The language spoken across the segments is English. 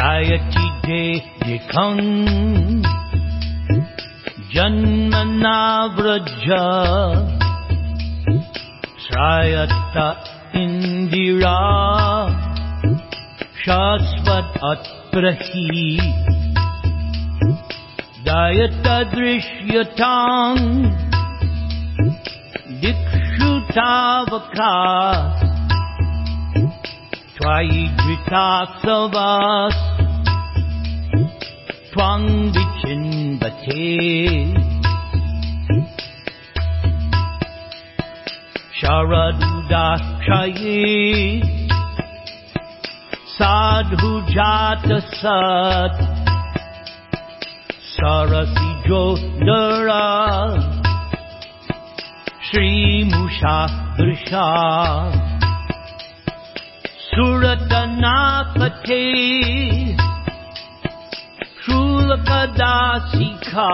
Sayati de Dikang Janmana Vraja Srayata Indira Shasvat Atprahi Dayata Drishyatang Dikshutavakas Tvaidritaksavas Twang Vichinvate Sharaduda Shaye Sadhu Jata Sat Sarasi Jodara Shri Musha Drisha Suratanapate Shulakadasika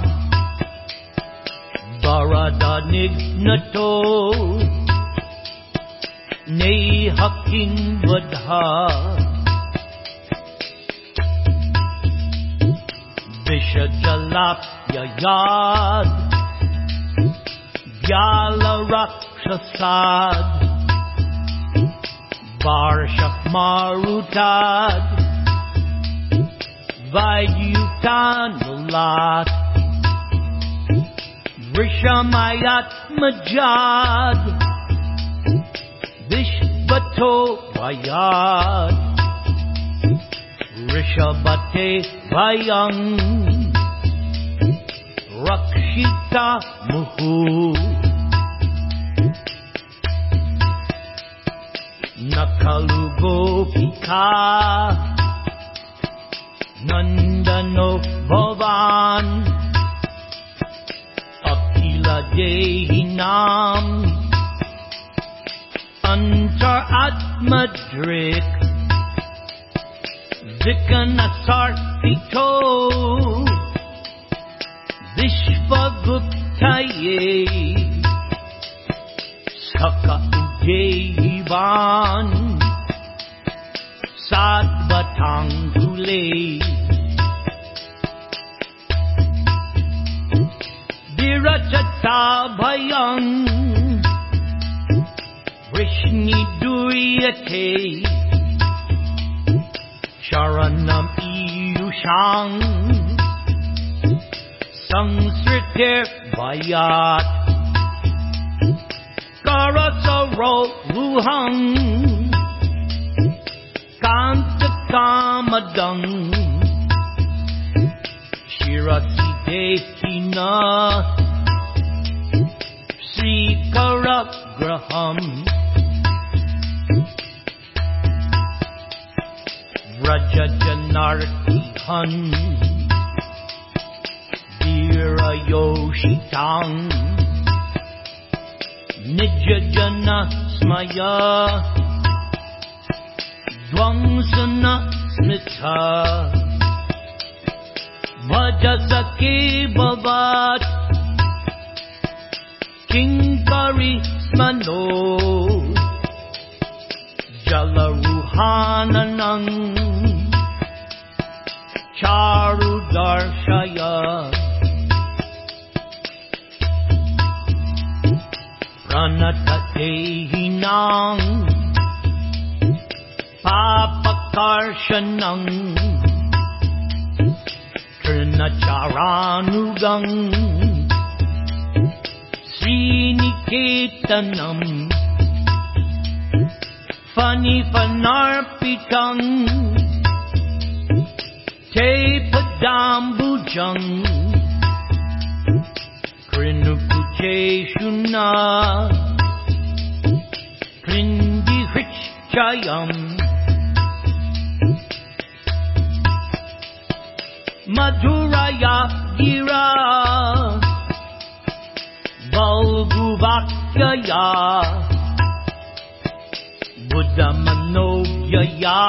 Varadanignato Nehakin Vadha Vishajalapyayad Vyala Rakshasad Varshak Marutad Vaidutanulat Vrishamayat Majad Vishvato Vayad Rishabate Vayang Rakshita Muhu Nakalugopika Nandano Bhavan Akila Dehinam Antar Atmadrik Vikanasarpito Vishvaguptaye Saka Udevan Sadvatangule Virachata Bhayang Vrishni Duriyate Sharanam Iyushang Sangsritir Vayat Karasaro Ruhang Kantakamadang Shirasi Dekina Srikaragraham Vrajajanartihan Virayoshitang Nijajana Smaya Dvangsana Smita Vajasaki Bhavat Kinkari Smano Jalaruhananang Charu Darshaya Pranatatehinang Papakarshanang Trinacharanugam Sriniketanam Fanifanarpitang Te Padambujang Krinukucheshuna Krindihrichayam Madhuraya Gira Valguvakyaya Buddhamanovyaya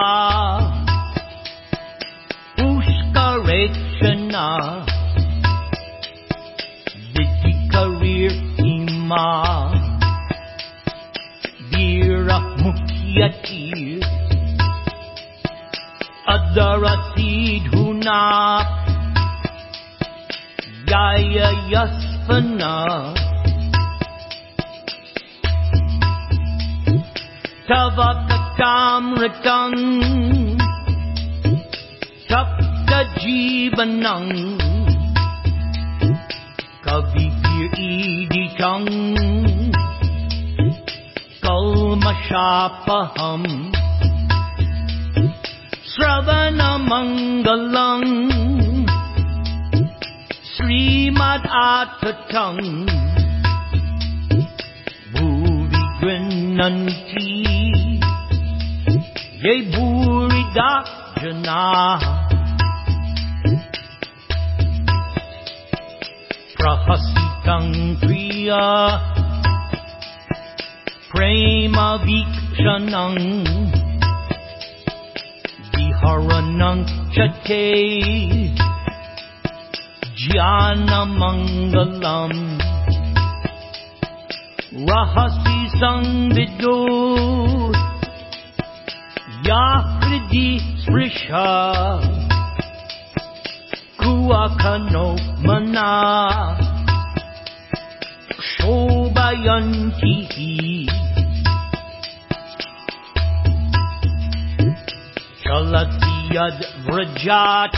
Pushkarechana Vidikarir Ima Vira Mukhyati Adarasidhuna Yaya Yaspana Tavakatamritang Tapta Jibanang Kavipir Iditang Kalmashapaham Sravana Mangalang Srimad Atatang Bhuri Grinanti Ye Bhuri Dakjana Prahasitang Priya Prema Vikshanang Viharanang Chate Jnana Mangalam Rahasi Sangvido Yahridi Sprisha Kuakano Mana Shobhayanti Chalatiyad Vrajat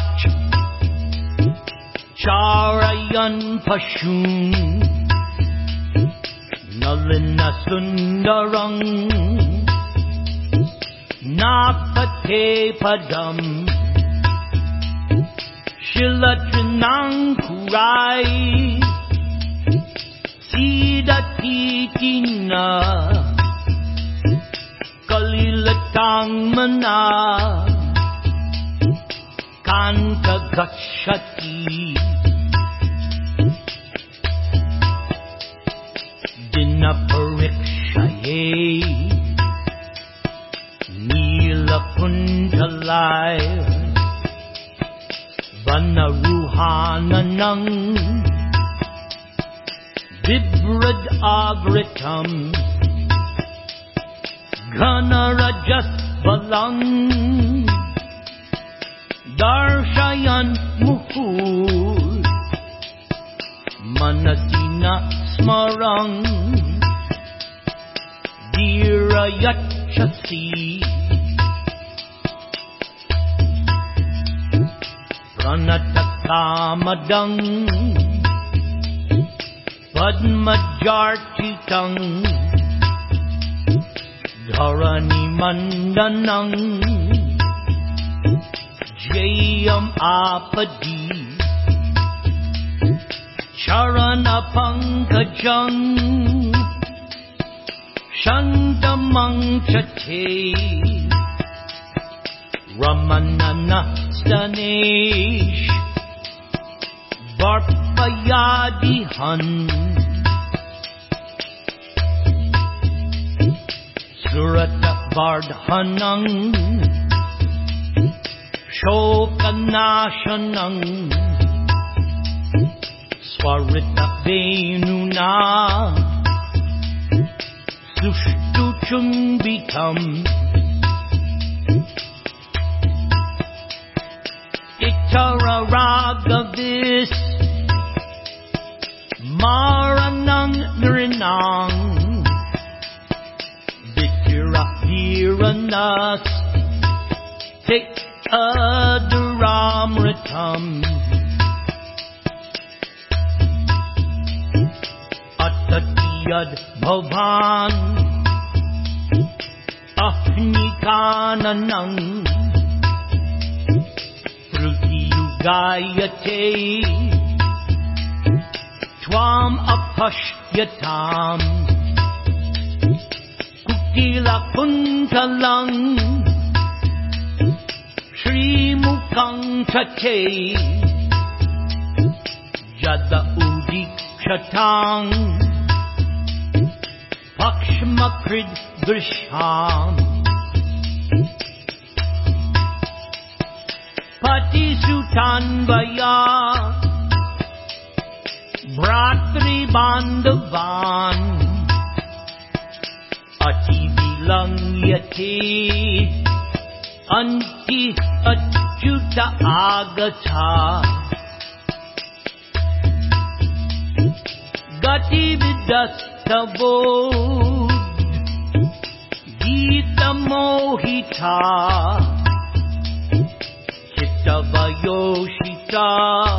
Charayan Pashun Nalina Sundarang Napate Padam Shilatrinang Kurai Sidatitina Kalilatang Mana Kanta Gachati Dinaparikshaye Nila Kuntalai Vanaruhananang Vibrad Agritam Ganarajas Balang Darshayan Muhur Manasina Smarang Dirayachasi Pranatakamadang Padmajarchitang Dharani Mandanang Jayam Apadi Charana Pankajang Shantamang Chate Ramanana Stanesh Varpayadihan Surata Vardhanang Shokanashanang Swarita Venuna Sushtu Chumbitam Itara Ragavis Maranang Nrinang Vitira Viranas Tik Aduramritam Atatiyad Bhavan Ahnikananang Gayate Twam Apashyatam Kutila Kuntalang Shri Mukang Chate Jada Udikshatang Pakshmakrid Drisham Pati Sutanvaya Bratri Bandavan Ati Bilang Yati Anti achyuta agata Gati vidastabodh Gita mohita Chitta vayoshita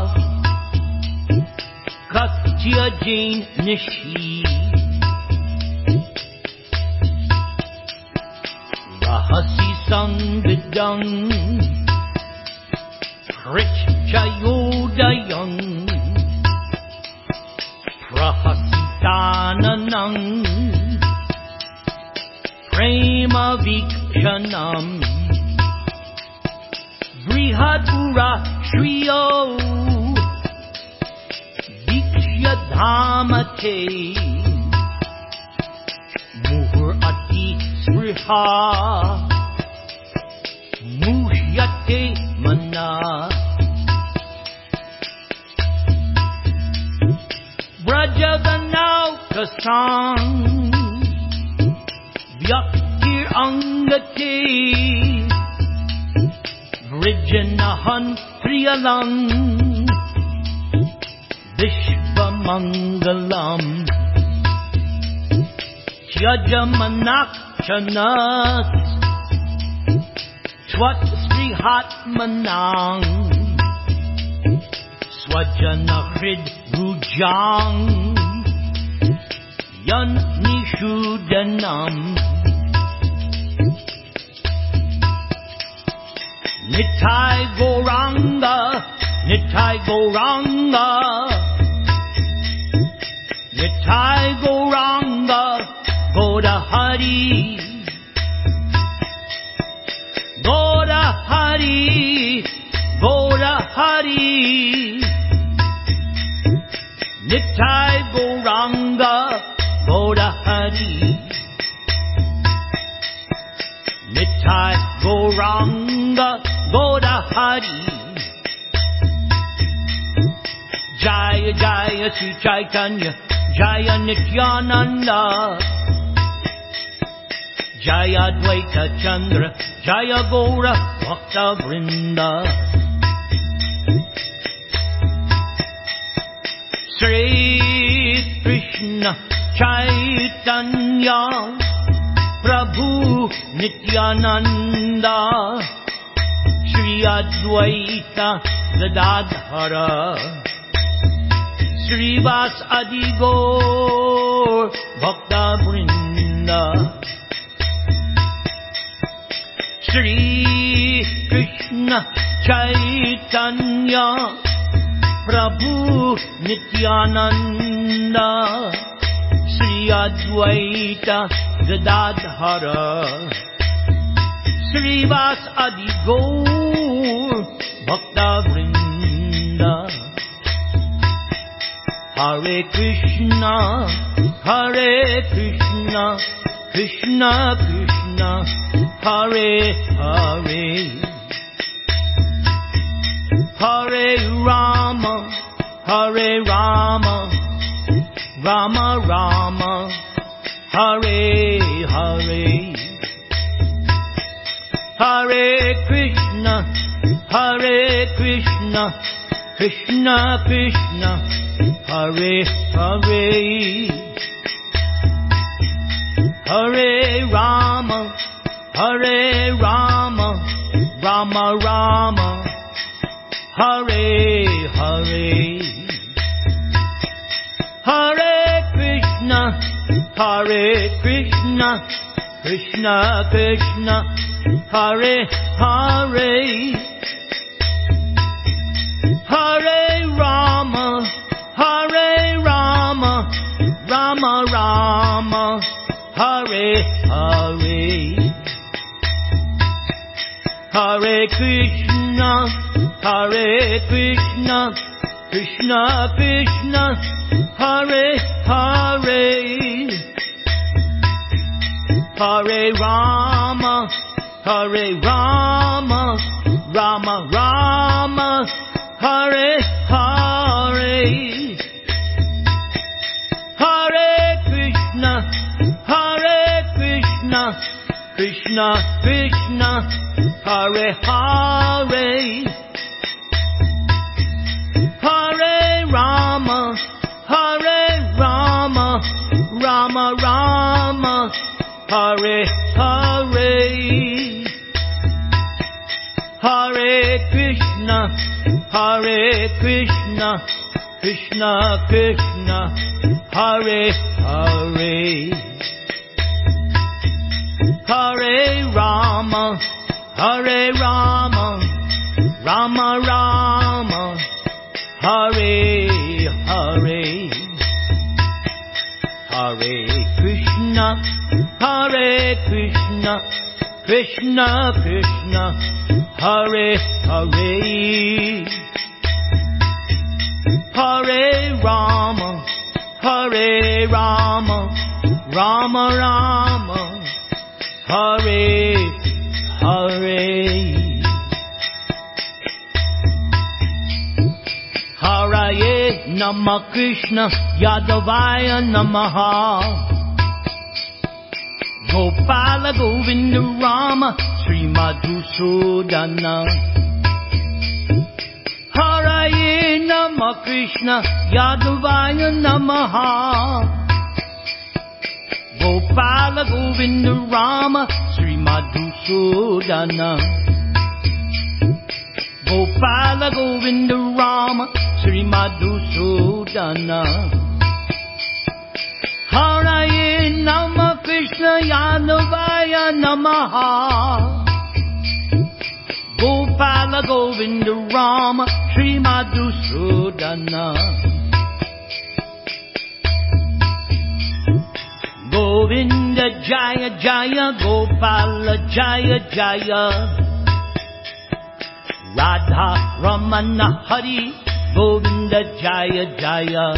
Katya jain nishi Rahasi sangadang Krishchayodayang Prahasitananang Prema vikshanam Brihadura shriyo Vikshya dhamate Muhur ati sriha Muhyate mana Brajaganau kasang Vyaktir angate Vrijanahan priyalang Vishvamangalam Tyajamanak Swat srihatmanang Swajanahrid rujang Yan nishudanam Nitai Goranga Nitai Goranga Nitai Goranga Goda Hari Goda Hari Goda Hari Nitai Goranga Goda Hari Nitai Goranga Goda Hari Jaya Jaya Sri Chaitanya Jaya Nityananda Jaya Dvaita Chandra Jaya Gaura Bhakta Vrinda Sri Krishna Chaitanya Prabhu Nityananda Shri Advaita Gadadhara Srivas Adi Gaur Bhakta Vrinda Shri Krishna Chaitanya Prabhu Nityananda Shri Advaita Gadadhara Srivas Adi Gaur Bhakta Vrinda Hare Krishna Krishna Krishna Hare Hare Hare Rama Rama Rama Hare Hare Hare Krishna Krishna Krishna Hare Hare Hare Rama Rama Rama Hare Hare Hare Krishna Krishna Krishna Hare Hare Hare Rama Rama Rama Hare Hare Hare Krishna Krishna Krishna Hare Hare Hare Rama Rama Rama Hare Hare Hare Krishna Krishna Krishna Hare Hare, Hare Rama, Hare Rama, Rama Rama, Hare Hare, Hare Krishna, Hare Krishna, Krishna Krishna, Hare Hare, Hare Rama, Hare Rama, Rama Rama, Hare Hare, Hare Krishna, Hare Krishna, Krishna Krishna, Hare Hare, Hare Rama, Hare Rama, Rama Rama, Hare Hare, Hare Nama Krishna Yadavaya Namaha, Gopala Govinda Rama Sri Madhusudana, Hare Nama Krishna Yadavaya Namaha, Gopala Govinda Rama Sri Madhusudana, Gopala Govinda Rama Sri Madhusudana, Hare Nama Krishna Yadavaya Namaha, Gopala Govinda Rama Sri Madhusudana, Govinda Jaya Jaya, Gopala Jaya Jaya, Radha Ramana Hari, Govinda Jaya Jaya,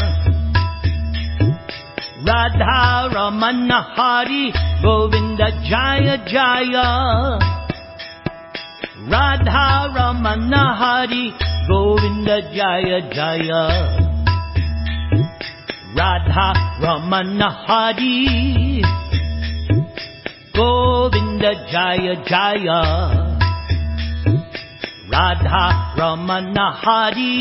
Radha Ramana Hari, Govinda Jaya Jaya, Radha Ramana Hari, Govinda Jaya Jaya, Radha Ramana Hari, Govinda Jaya Jaya, Radha Ramana Hari,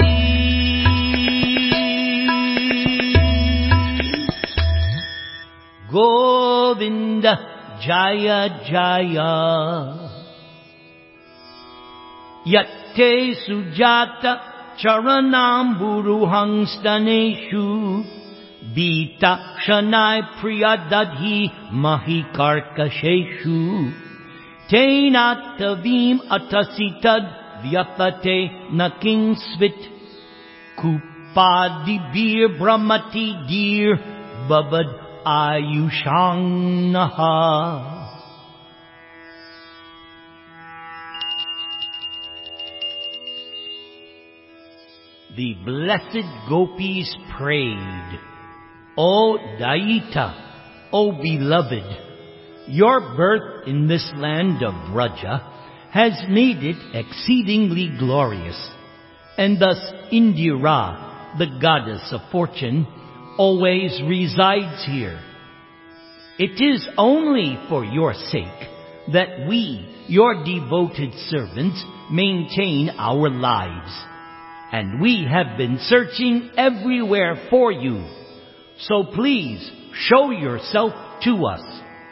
Govinda Jaya Jaya. Yatte Sujata Charanam Buruhang Staneshu, Dita Shanai Priyadadhi Mahikarkasheshu, Tenatavim Atasitad Vyapate Nakingsvit, Kupadi Bir Brahmati Dir Babad Ayushang Naha. The blessed gopis prayed, O Daita, O beloved, your birth in this land of Vraja has made it exceedingly glorious, and thus Indira, the goddess of fortune, always resides here. It is only for your sake that we, your devoted servants, maintain our lives. And we have been searching everywhere for you. So please show yourself to us.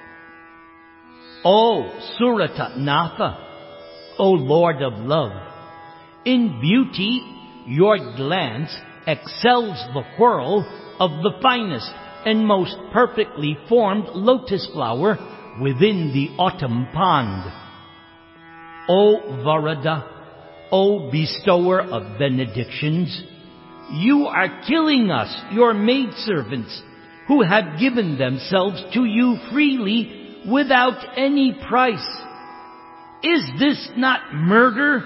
O Surata Natha, O Lord of love, in beauty your glance excels the whirl of the finest and most perfectly formed lotus flower within the autumn pond. O Varada, O bestower of benedictions, you are killing us, your maidservants, who have given themselves to you freely without any price. Is this not murder?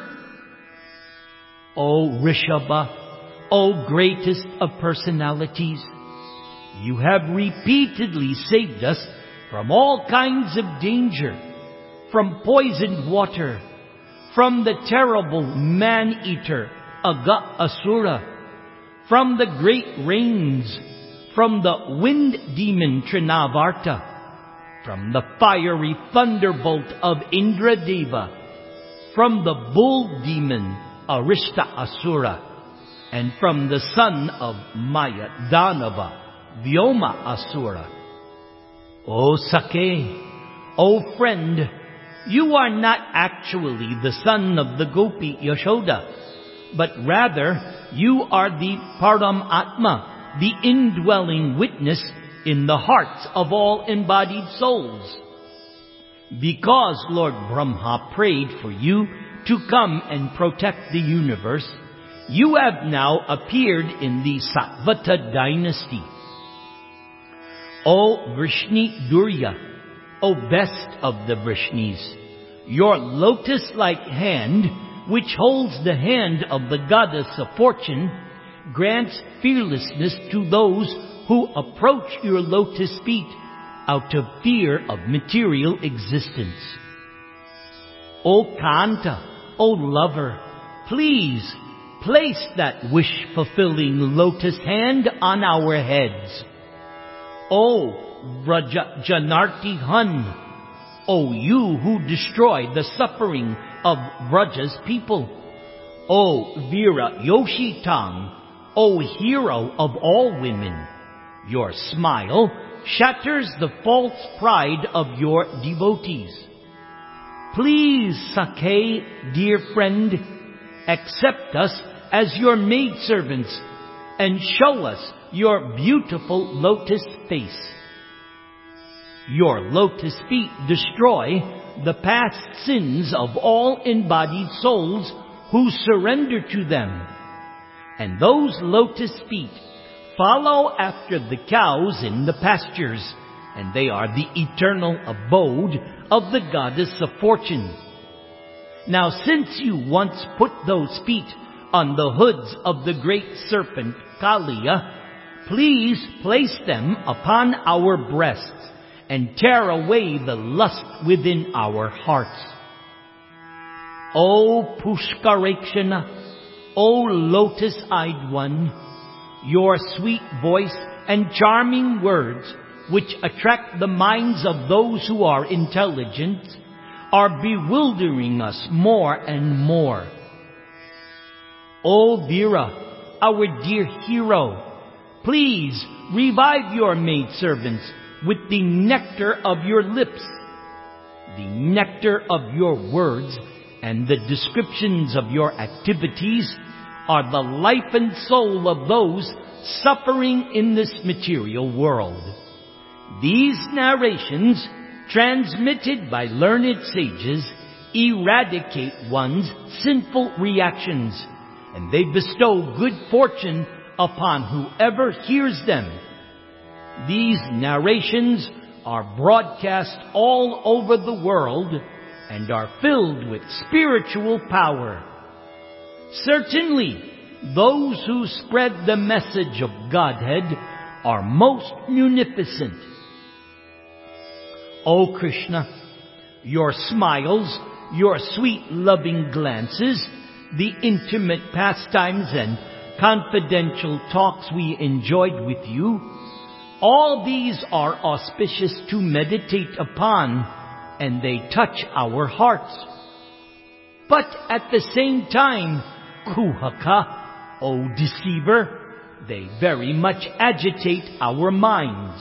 O Rishabha, O greatest of personalities, you have repeatedly saved us from all kinds of danger, from poisoned water, from the terrible man-eater, Aga Asura, from the great rains, from the wind demon Trinavarta, from the fiery thunderbolt of Indradeva, from the bull demon Arishta Asura, and from the son of Maya Danava, Vyoma Asura. O Sakhe, O friend, you are not actually the son of the Gopi Yashoda, but rather you are the Paramatma, the indwelling witness in the hearts of all embodied souls. Because Lord Brahma prayed for you to come and protect the universe, you have now appeared in the Satvata dynasty. O Vrishni Durya, O best of the Vrishnis, your lotus-like hand, which holds the hand of the goddess of fortune, grants fearlessness to those who approach your lotus feet out of fear of material existence. O Kanta, O lover, please place that wish-fulfilling lotus hand on our heads. O Janarti Hun, O you who destroy the suffering of Vraja's people. O Veera Yoshitang, O hero of all women, your smile shatters the false pride of your devotees. Please, Sakhe, dear friend, accept us as your maidservants and show us your beautiful lotus face. Your lotus feet destroy the past sins of all embodied souls who surrender to them. And those lotus feet follow after the cows in the pastures, and they are the eternal abode of the goddess of fortune. Now, since you once put those feet on the hoods of the great serpent Kaliya, please place them upon our breasts and tear away the lust within our hearts. O Pushkarekshana, O lotus-eyed one, your sweet voice and charming words, which attract the minds of those who are intelligent, are bewildering us more and more. O Veera, our dear hero, please revive your maidservants with the nectar of your lips. The nectar of your words and the descriptions of your activities are the life and soul of those suffering in this material world. These narrations, transmitted by learned sages, eradicate one's sinful reactions, and they bestow good fortune upon whoever hears them. These narrations are broadcast all over the world and are filled with spiritual power. Certainly, those who spread the message of Godhead are most munificent. O Krishna, your smiles, your sweet loving glances, the intimate pastimes and confidential talks we enjoyed with you, all these are auspicious to meditate upon, and they touch our hearts. But at the same time, Kuhaka, O deceiver, they very much agitate our minds.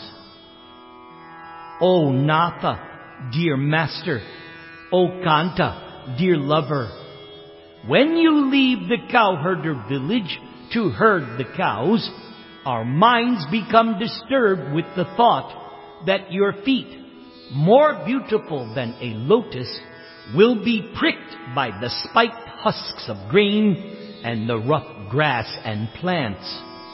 O Natha, dear master, O Kanta, dear lover, when you leave the cowherder village to herd the cows, our minds become disturbed with the thought that your feet, more beautiful than a lotus, will be pricked by the spiked husks of grain and the rough grass and plants.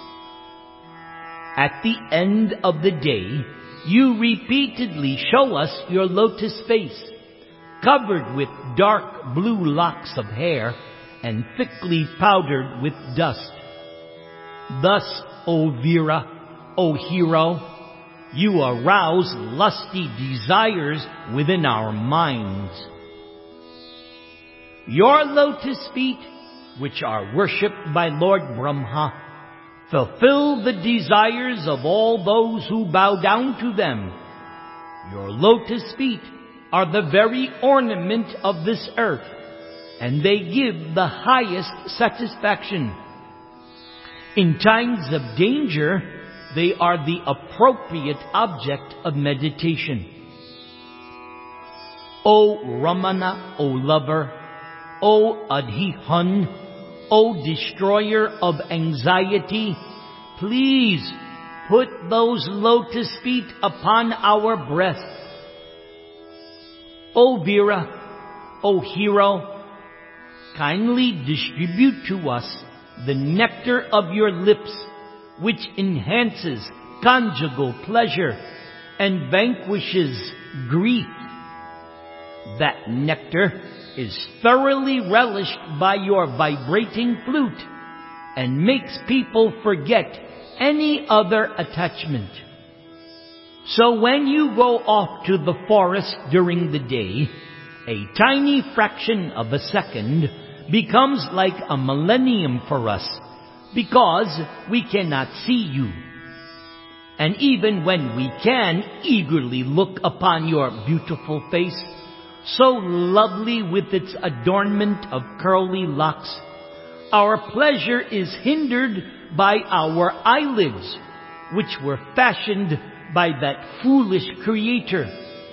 At the end of the day, you repeatedly show us your lotus face, covered with dark blue locks of hair and thickly powdered with dust. Thus, O Veera, O hero, you arouse lusty desires within our minds. Your lotus feet, which are worshipped by Lord Brahma, fulfill the desires of all those who bow down to them. Your lotus feet are the very ornament of this earth. and they give the highest satisfaction. In times of danger, they are the appropriate object of meditation. O Ramana, O lover, O Adhihan, O destroyer of anxiety, please put those lotus feet upon our breasts. O Vira, O hero, kindly distribute to us the nectar of your lips, which enhances conjugal pleasure and vanquishes grief. That nectar is thoroughly relished by your vibrating flute and makes people forget any other attachment. So when you go off to the forest during the day, a tiny fraction of a second becomes like a millennium for us, because we cannot see you. And even when we can eagerly look upon your beautiful face, so lovely with its adornment of curly locks, our pleasure is hindered by our eyelids, which were fashioned by that foolish creator.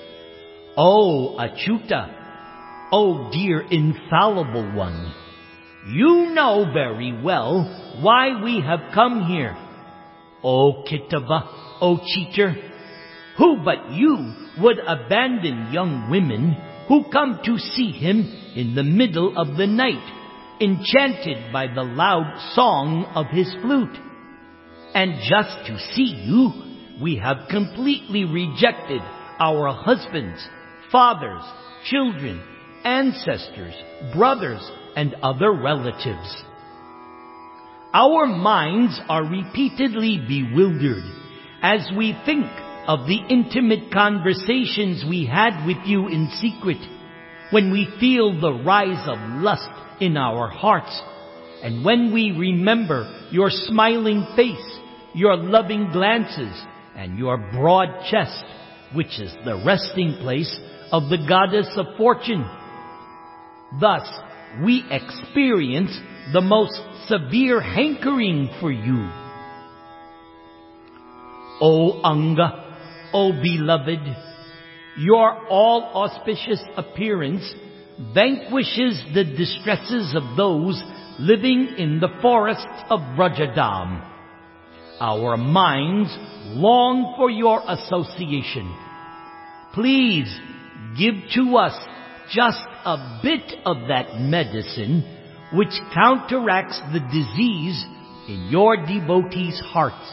O Achyuta, O dear infallible one, you know very well why we have come here. O Kitava, O cheater, who but you would abandon young women who come to see him in the middle of the night, enchanted by the loud song of his flute? And just to see you, we have completely rejected our husbands, fathers, children, ancestors, brothers, and other relatives. Our minds are repeatedly bewildered as we think of the intimate conversations we had with you in secret, when we feel the rise of lust in our hearts, and when we remember your smiling face, your loving glances, and your broad chest, which is the resting place of the goddess of fortune. Thus, we experience the most severe hankering for you. O Anga, O beloved, your all-auspicious appearance vanquishes the distresses of those living in the forests of Brajadam. Our minds long for your association. Please give to us just a bit of that medicine which counteracts the disease in your devotees' hearts.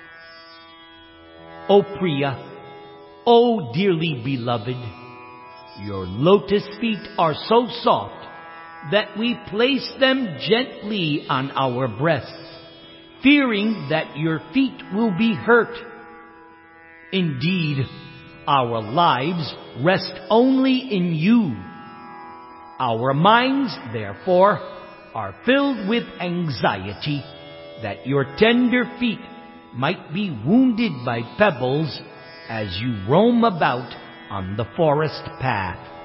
O Priya, O dearly beloved, your lotus feet are so soft that we place them gently on our breasts, fearing that your feet will be hurt. Indeed, our lives rest only in you. Our minds, therefore, are filled with anxiety that your tender feet might be wounded by pebbles as you roam about on the forest path.